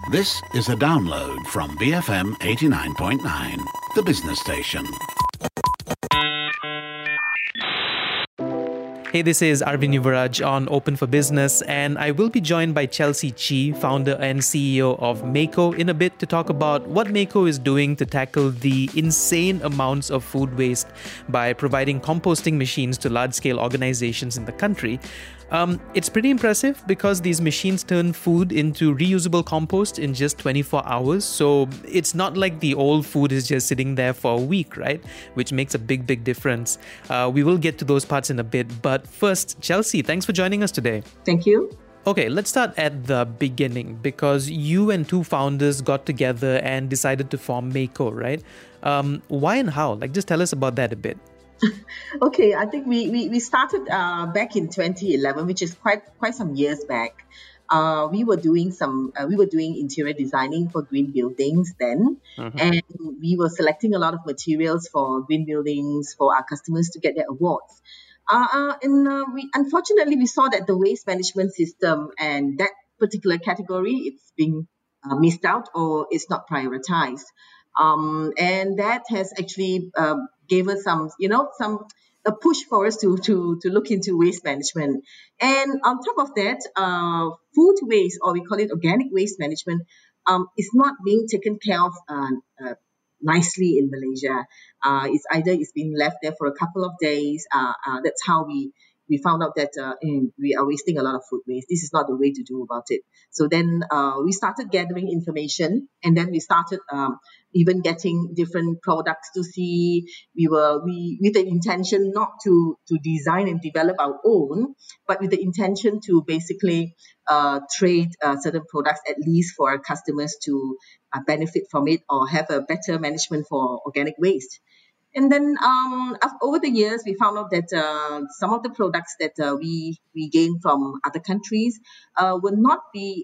This is a download from BFM 89.9, the business station. Hey, this is Arvind Yuvaraj on Open for Business, and I will be joined by Chelsea Chee, founder and CEO of Mako, in a bit to talk about what Mako is doing to tackle the insane amounts of food waste by providing composting machines to large-scale organizations in the country. It's pretty impressive because these machines turn food into reusable compost in just 24 hours. So it's not like the old food is just sitting there for a week, right? Which makes a big, big difference. We will get to those parts in a bit. But first, Chelsea, thanks for joining us today. Thank you. Okay, let's start at the beginning because you and two founders got together and decided to form Mako, right? Why and how? Like, just tell us about that a bit. Okay, I think we started back in 2011, which is quite some years back. We were doing interior designing for green buildings then, and we were selecting a lot of materials for green buildings for our customers to get their awards. We unfortunately saw that the waste management system and that particular category, it's being missed out or it's not prioritized. And that has actually gave us a push for us to look into waste management. And on top of that, food waste, or we call it organic waste management, is not being taken care of nicely in Malaysia. It's being left there for a couple of days. That's how we found out that we are wasting a lot of food waste. This is not the way to do about it. So then we started gathering information, and then we started even getting different products to see. We with the intention not to design and develop our own, but with the intention to basically trade certain products at least for our customers to benefit from it or have a better management for organic waste. And then over the years, we found out that some of the products that we gained from other countries were not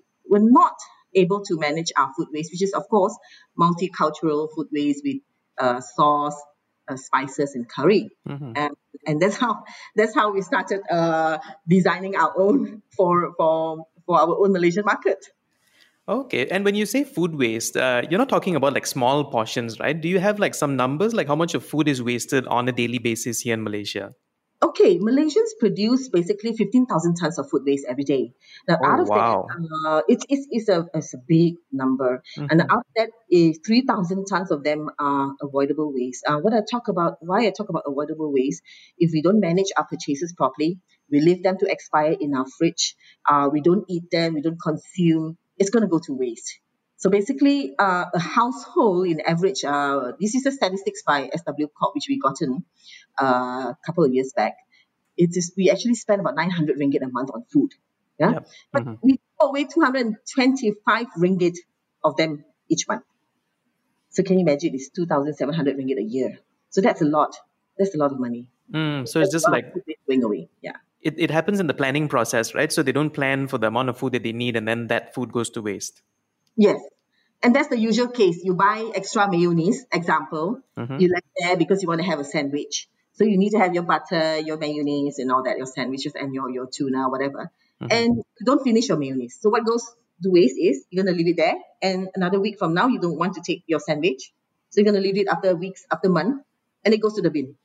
able to manage our food waste, which is, of course, multicultural food waste with sauce, spices, and curry. And that's how we started designing our own for our own Malaysian market. Okay. And when you say food waste, you're not talking about like small portions, right? Do you have like some numbers, like how much of food is wasted on a daily basis here in Malaysia? Okay, Malaysians produce basically 15,000 tons of food waste every day. Now, out of that, it's a big number. And out of that, 3,000 tons of them are avoidable waste. Why I talk about avoidable waste, if we don't manage our purchases properly, we leave them to expire in our fridge, we don't eat them, we don't consume, it's going to go to waste. So basically, a household in average, this is a statistics by SW Corp, which we gotten a couple of years back. We actually spend about 900 ringgit a month on food. Yeah, Yep. but we throw away 225 ringgit of them each month. So can you imagine? It's 2,700 ringgit a year. So that's a lot. That's a lot of money. So it's just like going away. Yeah. it happens in the planning process, right? So they don't plan for the amount of food that they need, and then that food goes to waste. Yes. And that's the usual case. You buy extra mayonnaise, example, you left there because you want to have a sandwich. So you need to have your butter, your mayonnaise and all that, your sandwiches and your tuna, whatever. And you don't finish your mayonnaise. So what goes to waste is you're going to leave it there. And another week from now, you don't want to take your sandwich. So you're going to leave it after weeks, after month, and it goes to the bin.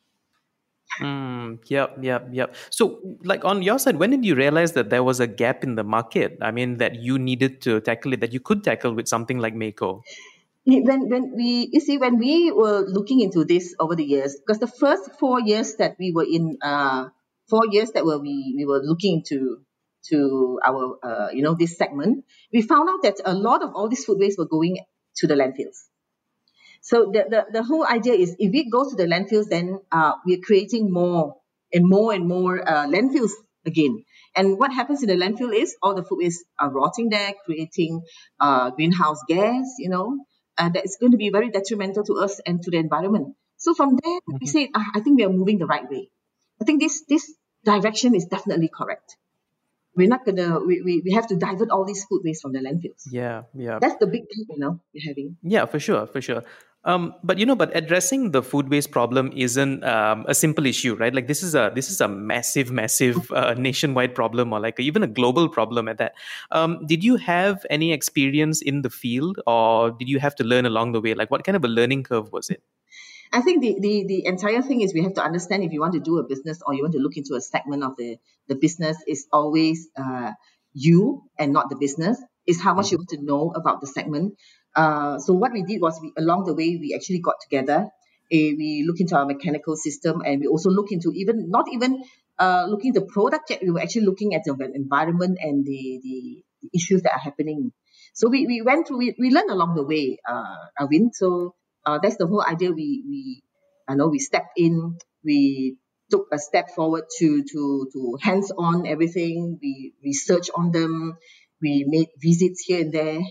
Yep. So, like on your side, when did you realize that there was a gap in the market? I mean, that you needed to tackle it, that you could tackle with something like Mako? When we were looking into this over the years, because the first 4 years that we were in, 4 years that we were looking to our this segment, we found out that a lot of all these food waste were going to the landfills. So the whole idea is if it goes to the landfills, then we're creating more and more landfills again. And what happens in the landfill is all the food waste are rotting there, creating greenhouse gas, that is going to be very detrimental to us and to the environment. So from there, we said, I think we are moving the right way. I think this direction is definitely correct. We're not gonna. We have to divert all these food waste from the landfills. Yeah. That's the big gap, we're having. Yeah, for sure. But addressing the food waste problem isn't a simple issue, right? Like this is a massive, massive nationwide problem, or like even a global problem at that. Did you have any experience in the field, or did you have to learn along the way? Like, what kind of a learning curve was it? I think the entire thing is we have to understand if you want to do a business or you want to look into a segment of the business is always you and not the business, is how much you Mhm. want to know about the segment. So what we did was along the way we actually got together. We look into our mechanical system and we also look into even not even looking at the product yet. We were actually looking at the environment and the issues that are happening. So we went through, we learned along the way, Arvind. So that's the whole idea. I know we stepped in, we took a step forward to hands on everything. We research on them. We made visits here and there.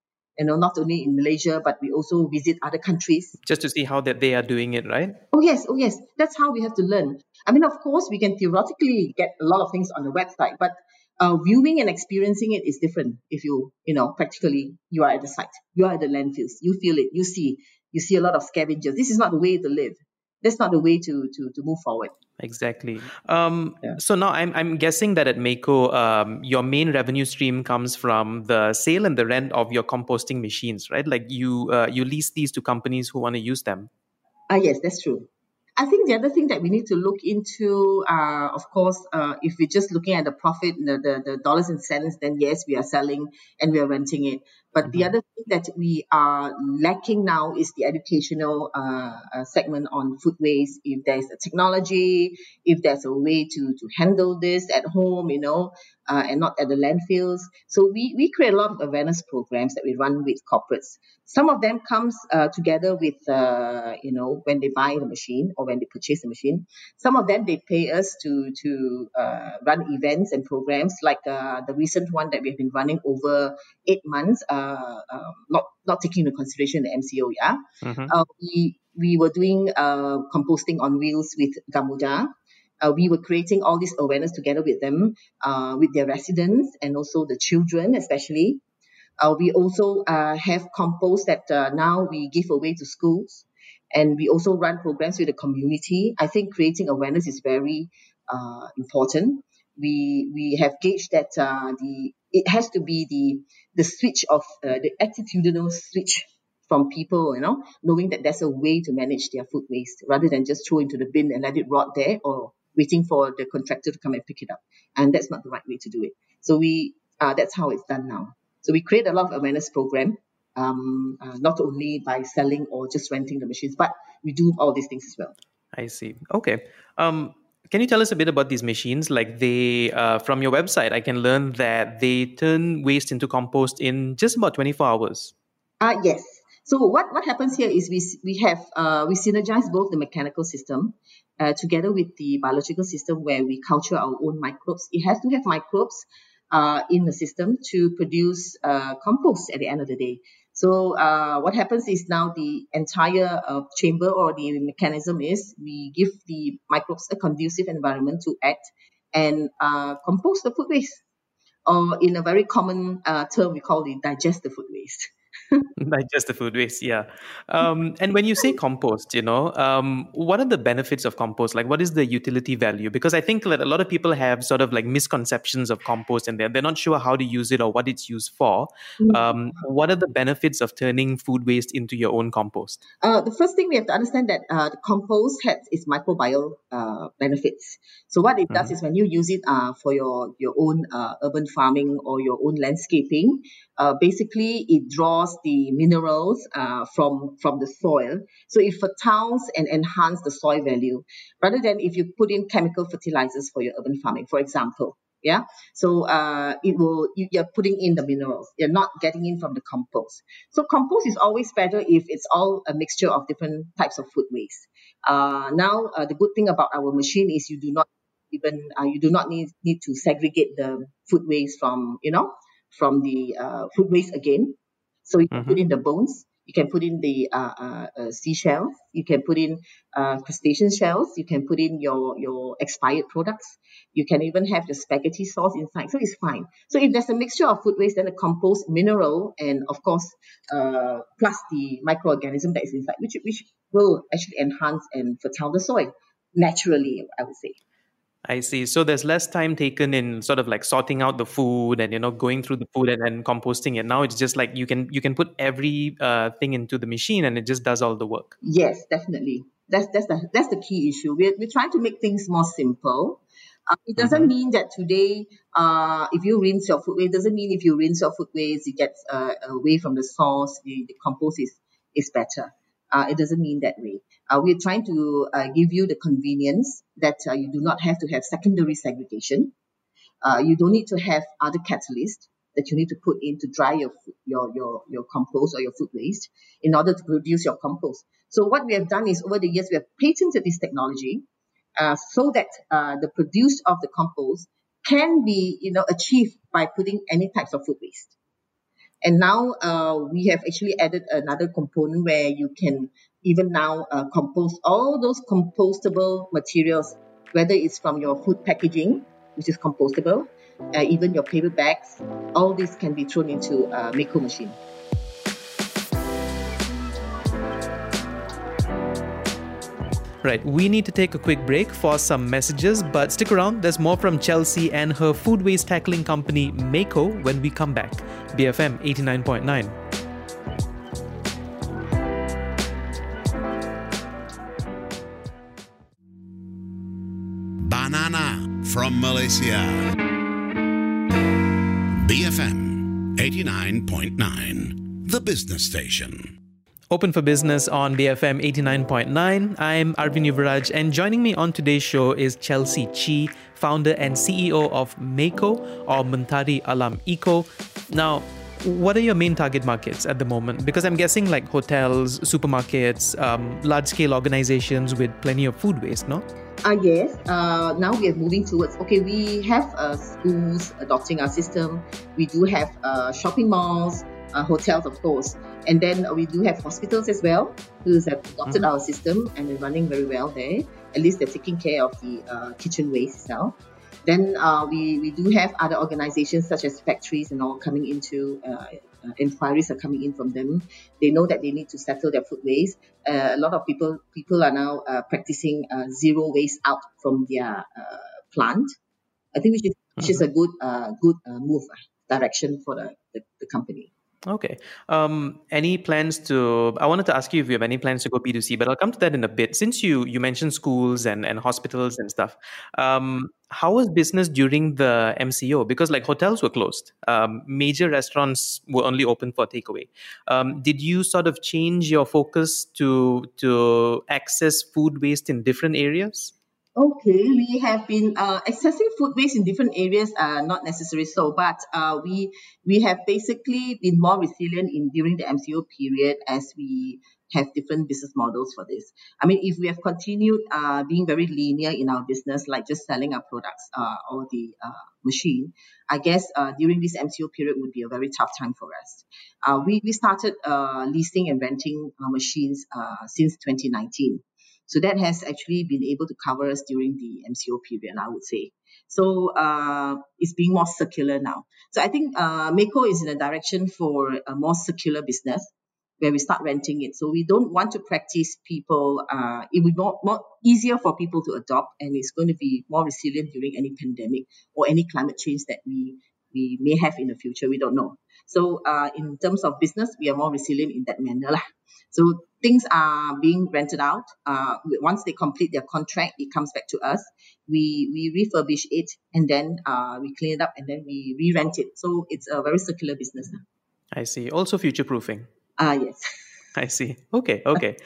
Not only in Malaysia, but we also visit other countries. Just to see how that they are doing it, right? Oh yes. That's how we have to learn. I mean, of course, we can theoretically get a lot of things on the website, but viewing and experiencing it is different. If practically you are at the site, you are at the landfills, you feel it, you see a lot of scavengers. This is not the way to live. That's not the way to move forward. Exactly. Yeah. So now I'm guessing that at Mako, your main revenue stream comes from the sale and the rent of your composting machines, right? Like you lease these to companies who want to use them. Yes, that's true. I think the other thing that we need to look into, of course, if we're just looking at the profit, the dollars and cents, then yes, we are selling and we are renting it. But the Mhm. other thing that we are lacking now is the educational segment on food waste. If there's a technology, if there's a way to handle this at home, and not at the landfills. So we create a lot of awareness programs that we run with corporates. Some of them comes together with when they buy the machine or when they purchase the machine. Some of them they pay us to run events and programs like the recent one that we've been running over 8 months. Not taking into consideration the MCO. Yeah, Mhm. we were doing composting on wheels with Gamuda. We were creating all this awareness together with them, with their residents and also the children, especially. We also have compost that now we give away to schools, and we also run programs with the community. I think creating awareness is very important. We have gauged that the it has to be the switch of the attitudinal switch from people, knowing that there's a way to manage their food waste rather than just throw into the bin and let it rot there or waiting for the contractor to come and pick it up. And that's not the right way to do it. So that's how it's done now. So we create a lot of awareness program, not only by selling or just renting the machines, but we do all these things as well. I see. Okay. Can you tell us a bit about these machines? Like they, from your website, I can learn that they turn waste into compost in just about 24 hours. Yes. So what happens here is we synergize both the mechanical system together with the biological system where we culture our own microbes. It has to have microbes in the system to produce compost at the end of the day. So what happens is now the entire chamber or the mechanism is we give the microbes a conducive environment to act and compost the food waste. Or in a very common term, we call it digest the food waste. Like just the food waste, yeah. And when you say compost, what are the benefits of compost? Like, what is the utility value? Because I think that a lot of people have sort of like misconceptions of compost, and they're not sure how to use it or what it's used for. What are the benefits of turning food waste into your own compost? The first thing we have to understand that the compost has its microbial benefits. So what it does Mhm. is when you use it for your own urban farming or your own landscaping, basically it draws the minerals from the soil. So it fertiles and enhance the soil value rather than if you put in chemical fertilizers for your urban farming, for example. Yeah. So you're putting in the minerals. You're not getting in from the compost. So compost is always better if it's all a mixture of different types of food waste. Now, the good thing about our machine is you do not need to segregate the food waste from the food waste again. So you can put Mhm. in the bones. You can put in the seashells. You can put in crustacean shells. You can put in your expired products. You can even have the spaghetti sauce inside. So it's fine. So if there's a mixture of food waste, then the compost mineral and of course plus the microorganism that is inside, which will actually enhance and fertile the soil naturally, I would say. I see. So there's less time taken in sort of like sorting out the food and going through the food and composting it. Now it's just like you can put every thing into the machine and it just does all the work. Yes, definitely. That's the key issue. We're trying to make things more simple. It doesn't mean that today, if you rinse your food waste, doesn't mean if you rinse your food waste, it gets away from the source, the compost is better. It doesn't mean that way. We're trying to give you the convenience that you do not have to have secondary segregation. You don't need to have other catalysts that you need to put in to dry your compost or your food waste in order to produce your compost. So what we have done is over the years we have patented this technology so that the produce of the compost can be achieved by putting any types of food waste. And now we have actually added another component where you can even now compost all those compostable materials, whether it's from your food packaging, which is compostable, even your paper bags, all this can be thrown into a Mako machine. Right, we need to take a quick break for some messages, but stick around. There's more from Chelsea and her food waste tackling company, Mako, when we come back. BFM 89.9. Banana from Malaysia. BFM 89.9, the business station. Open for Business on BFM 89.9. I'm Arvin Yuvraj, and joining me on today's show is Chelsea Chi, founder and CEO of Mako, or Mentari Alam Eco. Now, what are your main target markets at the moment? Because I'm guessing like hotels, supermarkets, large-scale organizations with plenty of food waste, no? Yes. Now we are moving towards, we have schools adopting our system. We do have shopping malls, hotels, of course. And then we do have hospitals as well who have adopted our system and are running very well there. At least they're taking care of the kitchen waste itself. Then we do have other organizations such as factories and all coming into, inquiries are coming in from them. They know that they need to settle their food waste. A lot of people are now practicing zero waste out from their plant. I think which is a good move, direction for the company. Okay. Any plans to... I wanted to ask you if you have any plans to go B2C, but I'll come to that in a bit. Since you mentioned schools and hospitals and stuff, how was business during the MCO? Because like hotels were closed. Major restaurants were only open for takeaway. Did you sort of change your focus to access food waste in different areas? Okay, we have been accessing food waste in different areas, not necessarily so, but we have basically been more resilient during the MCO period as we have different business models for this. I mean, if we have continued being very linear in our business, like just selling our products or the machine, I guess during this MCO period would be a very tough time for us. We started leasing and renting machines since 2019. So that has actually been able to cover us during the MCO period, I would say. So it's being more circular now. So I think Mako is in a direction for a more circular business where we start renting it. So we don't want to practice people. It would be more easier for people to adopt, and it's going to be more resilient during any pandemic or any climate change that we may have in the future. We don't know. So in terms of business, we are more resilient in that manner lah. So things are being rented out. Once they complete their contract, it comes back to us. We refurbish it and then we clean it up and then we re-rent it. So it's a very circular business now. I see. Also future-proofing. Yes. I see. Okay.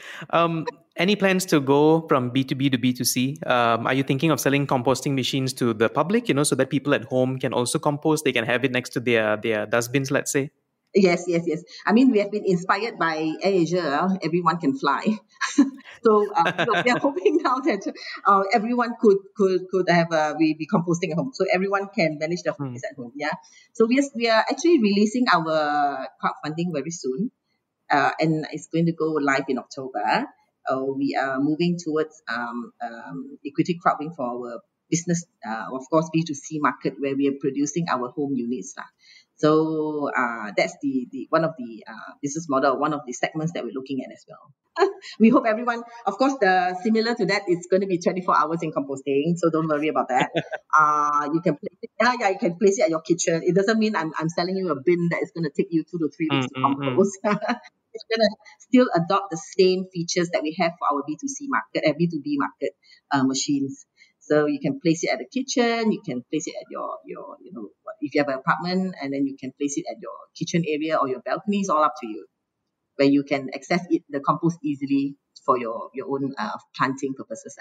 Any plans to go from B2B to B2C? Are you thinking of selling composting machines to the public, so that people at home can also compost? They can have it next to their dustbins, let's say? Yes. I mean, we have been inspired by AirAsia. Everyone can fly. So we are hoping now that everyone could have be composting at home. So everyone can manage their food at home. Yeah. So we are actually releasing our crowdfunding very soon. and it's going to go live in October. We are moving towards equity crowding for our business, of course, B2C market, where we are producing our home units. So that's the one of the business model, one of the segments that we're looking at as well. We hope everyone, of course, the similar to that, it's going to be 24 hours in composting, so don't worry about that. You can place it, you can place it at your kitchen. It doesn't mean I'm selling you a bin that is going to take you 2 to 3 weeks to compost. It's going to still adopt the same features that we have for our B2C market, B2B market machines. So you can place it at the kitchen, you can place it at your if you have an apartment, and then you can place it at your kitchen area or your balcony. It's all up to you, where you can access the compost easily for your own planting purposes.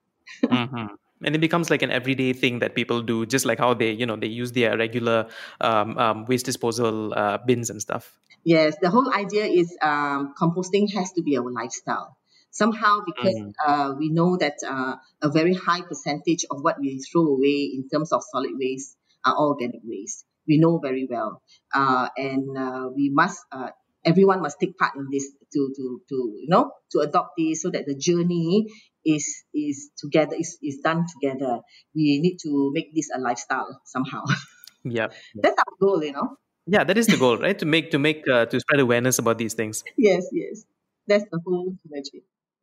And it becomes like an everyday thing that people do, just like how they use their regular waste disposal bins and stuff. Yes, the whole idea is composting has to be our lifestyle. Somehow, because we know that a very high percentage of what we throw away in terms of solid waste are organic waste. We know very well, and we must. Everyone must take part in this to adopt this, so that the journey is together, is done together. We need to make this a lifestyle somehow. Yeah, that's our goal, Yeah, that is the goal, right? To spread awareness about these things. Yes, that's the whole strategy.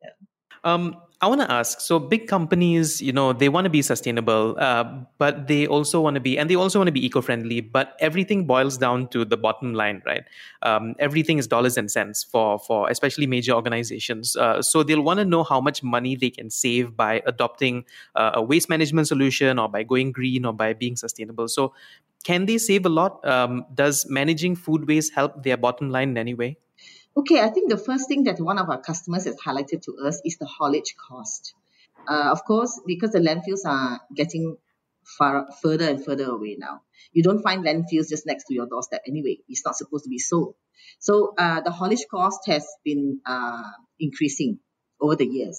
I want to ask, so big companies, they want to be sustainable, but they also want to be eco-friendly, but everything boils down to the bottom line, right? Everything is dollars and cents for especially major organizations. So they'll want to know how much money they can save by adopting a waste management solution, or by going green, or by being sustainable. So can they save a lot? Does managing food waste help their bottom line in any way? Okay, I think the first thing that one of our customers has highlighted to us is the haulage cost. Of course, because the landfills are getting further and further away now. You don't find landfills just next to your doorstep anyway. It's not supposed to be so. So the haulage cost has been increasing over the years.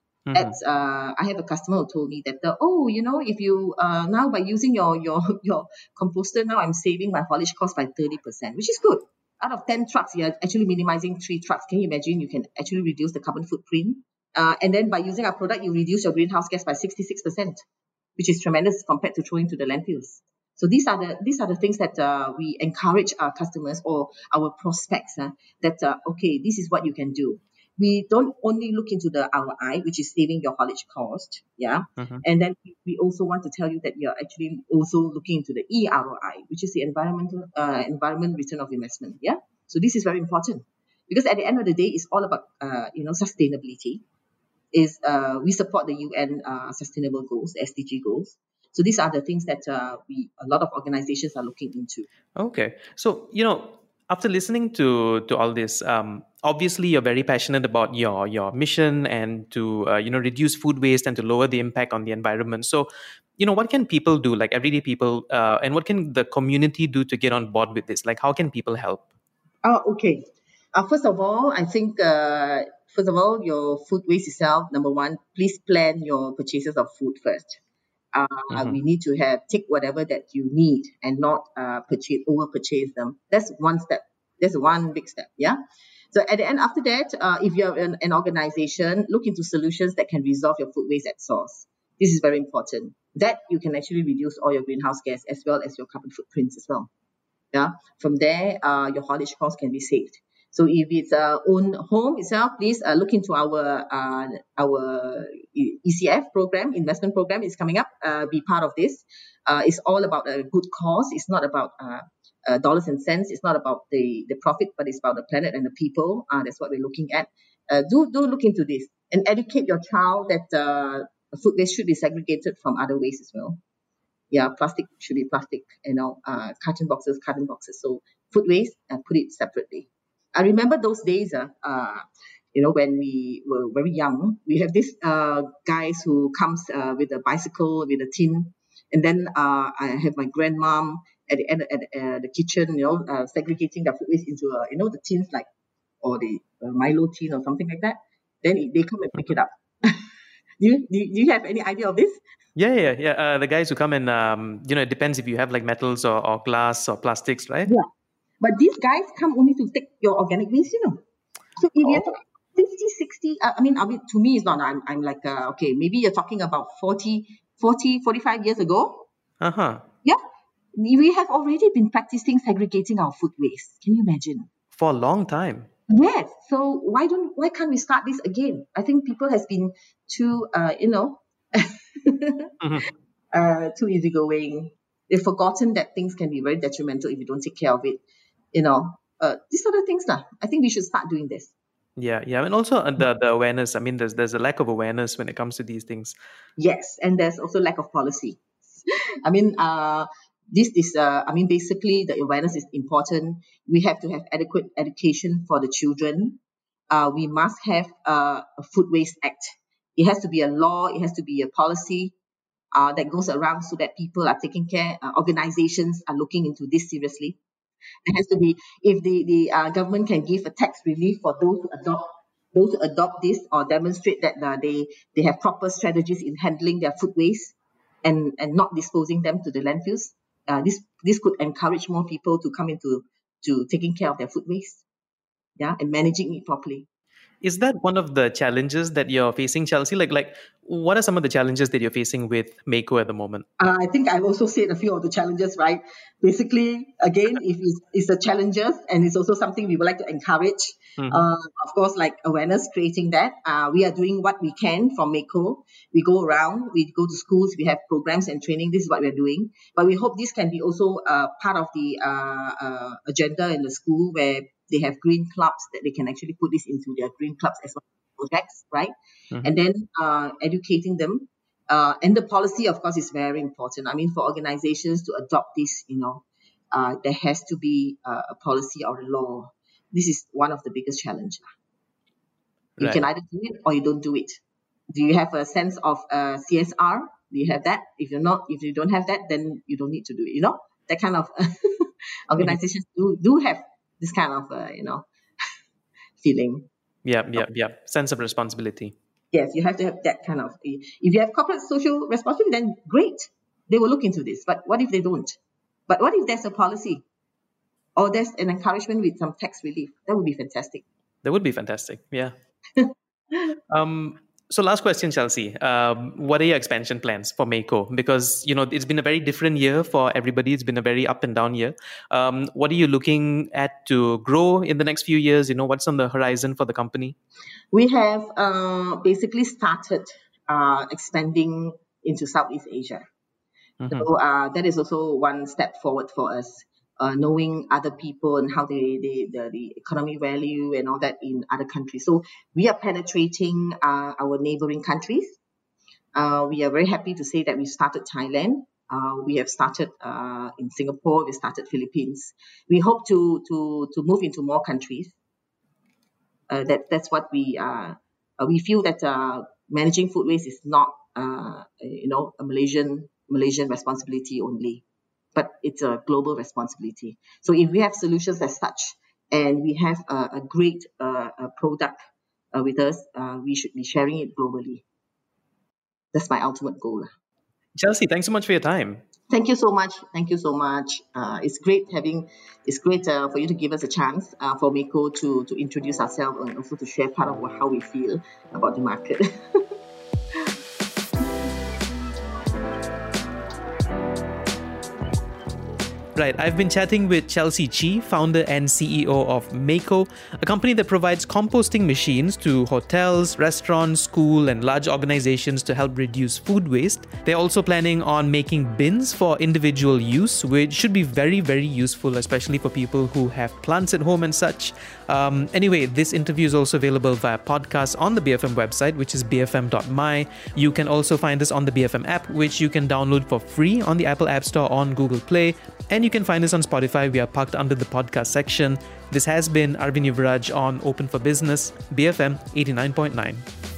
I have a customer who told me that, if you now by using your composter, now I'm saving my haulage cost by 30%, which is good. Out of 10 trucks, you're actually minimizing 3 trucks. Can you imagine? You can actually reduce the carbon footprint. And then by using our product, you reduce your greenhouse gas by 66%, which is tremendous compared to throwing to the landfills. So these are the things that we encourage our customers or our prospects this is what you can do. We don't only look into the ROI, which is saving your haulage cost, and then we also want to tell you that you're actually also looking into the EROI, which is the environment return of investment, So this is very important, because at the end of the day, it's all about sustainability. We support the UN sustainable goals, the SDG goals. So these are the things that a lot of organizations are looking into. Okay, so after listening to all this, obviously you're very passionate about your mission and to reduce food waste and to lower the impact on the environment. So, what can people do, like everyday people, and what can the community do to get on board with this? Like, how can people help? Okay. First of all, I think your food waste itself. Number one, please plan your purchases of food first. We need to take whatever that you need and not over purchase them. That's one step. That's one big step. So at the end, after that, if you're an organization, look into solutions that can resolve your food waste at source. This is very important. That you can actually reduce all your greenhouse gas as well as your carbon footprints as well. From there, your haulage costs can be saved. So if it's own home itself, please look into our ECF program, investment program is coming up. Be part of this. It's all about a good cause. It's not about dollars and cents. It's not about the profit, but it's about the planet and the people. That's what we're looking at. Do look into this and educate your child that food waste should be segregated from other waste as well. Plastic should be plastic. Carton boxes. So food waste, put it separately. I remember those days, when we were very young, we have this guys who comes with a bicycle, with a tin. And then I have my grandmom at the end at the kitchen, segregating the food waste into, the tins or the Milo tin or something like that. Then they come and pick it up. Do you have any idea of this? Yeah. The guys who come and, it depends if you have like metals or glass or plastics, right? Yeah. But these guys come only to take your organic waste, So if you're talking 50, 60, I mean, to me, it's not. I'm like, okay, maybe you're talking about 45 years ago. Uh-huh. Yeah. We have already been practicing segregating our food waste. Can you imagine? For a long time. Yes. So why can't we start this again? I think people has been too, too easygoing. They've forgotten that things can be very detrimental if you don't take care of it. These sort of things lah. I think we should start doing this. Yeah, and also the awareness. I mean, there's a lack of awareness when it comes to these things. Yes, and there's also lack of policy. I mean, basically the awareness is important. We have to have adequate education for the children. We must have a food waste act. It has to be a law. It has to be a policy that goes around so that people are taking care. Organizations are looking into this seriously. It has to be, if the government can give a tax relief for those who adopt this or demonstrate that they have proper strategies in handling their food waste and not disposing them to the landfills. This could encourage more people to come into taking care of their food waste, and managing it properly. Is that one of the challenges that you're facing, Chelsea? Like, what are some of the challenges that you're facing with Mako at the moment? I think I've also said a few of the challenges, right? Basically, again, if it's the challenges, and it's also something we would like to encourage. Of course, like awareness, creating that. We are doing what we can from Mako. We go around, we go to schools, we have programs and training. This is what we're doing. But we hope this can be also part of the agenda in the school, where they have green clubs that they can actually put this into their green clubs as well as projects, right? And then educating them. And the policy, of course, is very important. I mean, for organizations to adopt this, there has to be a policy or a law. This is one of the biggest challenges. You can either do it or you don't do it. Do you have a sense of CSR? Do you have that? If you don't have that, then you don't need to do it. That kind of organizations do have this kind of feeling. Yeah. Sense of responsibility. Yes, you have to have that kind of. If you have corporate social responsibility, then great, they will look into this. But what if they don't? But what if there's a policy, or there's an encouragement with some tax relief? That would be fantastic. That would be fantastic. Yeah. So last question, Chelsea. What are your expansion plans for Mako? Because, it's been a very different year for everybody. It's been a very up and down year. What are you looking at to grow in the next few years? What's on the horizon for the company? We have basically started expanding into Southeast Asia. So that is also one step forward for us. Knowing other people and how the economic value and all that in other countries. So we are penetrating our neighboring countries. We are very happy to say that we started Thailand. We have started in Singapore. We started Philippines. We hope to move into more countries. That's what we feel that managing food waste is not a Malaysian responsibility only, but it's a global responsibility. So if we have solutions as such, and we have a great product with us, we should be sharing it globally. That's my ultimate goal. Chelsea, thanks so much for your time. Thank you so much. It's great for you to give us a chance for Mako to introduce ourselves and also to share part of how we feel about the market. Right, I've been chatting with Chelsea Chee, founder and CEO of Mako, a company that provides composting machines to hotels, restaurants, school, and large organizations to help reduce food waste. They're also planning on making bins for individual use, which should be very, very useful, especially for people who have plants at home and such. Anyway, this interview is also available via podcast on the BFM website, which is bfm.my. You can also find us on the BFM app, which you can download for free on the Apple App Store or on Google Play. And you can find us on Spotify. We are parked under the podcast section. This has been Arvind Yuvraj on Open for Business, BFM 89.9.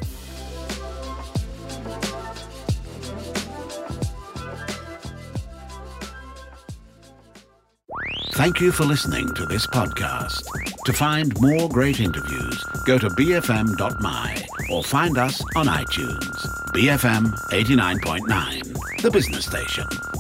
Thank you for listening to this podcast. To find more great interviews, go to bfm.my or find us on iTunes. BFM 89.9, the business station.